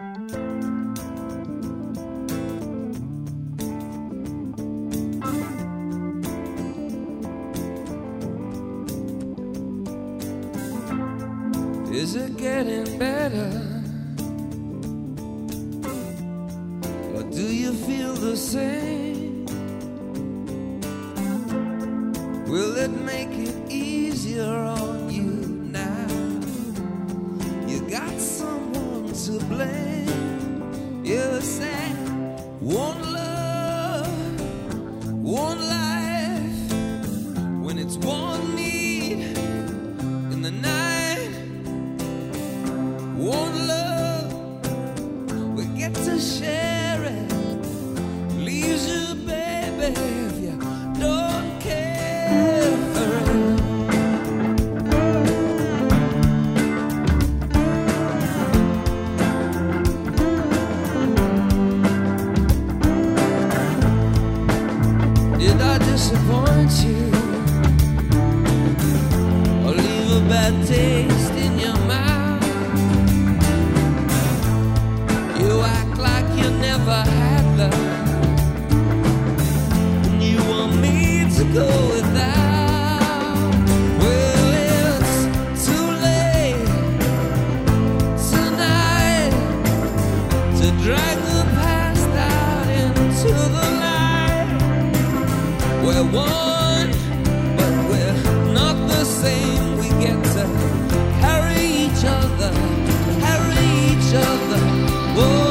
Is it getting better? Or do you feel the same? Will it make it easier on you now? You got someone to blame. You say, one love, one life, when it's one need in the night. One love, we get to share it. Leaves you, baby, if you don't care for it. Did I disappoint you? Or leave a bad taste in your mouth? Never had love, and you want me to go without. Well, it's too late tonight to drag the past out into the night. We're one, but we're not the same. We get to carry each other, carry each other. Whoa.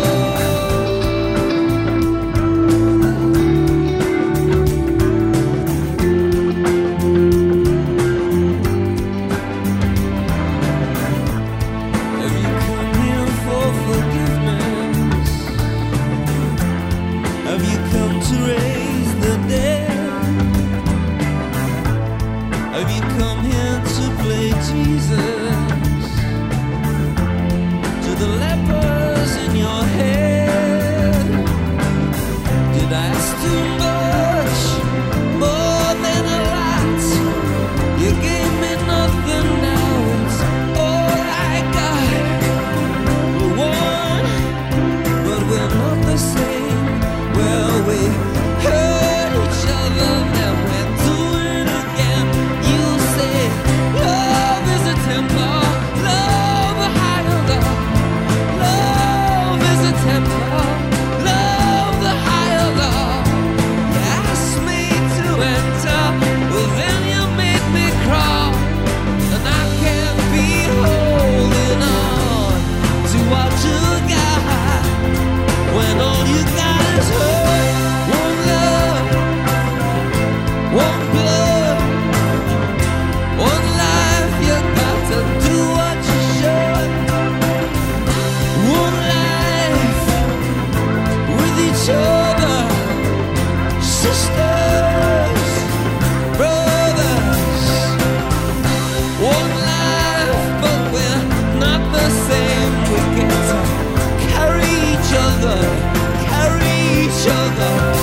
Carry each other.